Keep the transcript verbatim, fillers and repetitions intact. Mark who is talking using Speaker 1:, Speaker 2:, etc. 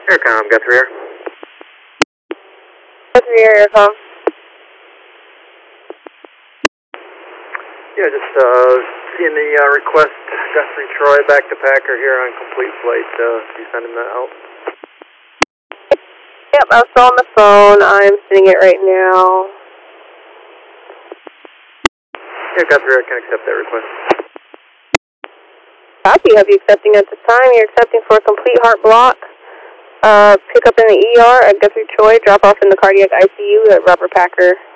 Speaker 1: Aircom, Guthrie Air.
Speaker 2: Guthrie Air, Aircom.
Speaker 1: Yeah, just uh, seeing the uh, request, Guthrie Troy back to Packer here on complete flight. Uh, you sending that out?
Speaker 2: Yep, I was still on the phone. I'm sending it right now.
Speaker 1: Yeah, Guthrie Air can accept that request.
Speaker 2: Copy. Have you accepting at this time? You're accepting for a complete heart block. Uh, pick up in the E R at Guthrie Troy. Drop off in the cardiac I C U at Robert Packer.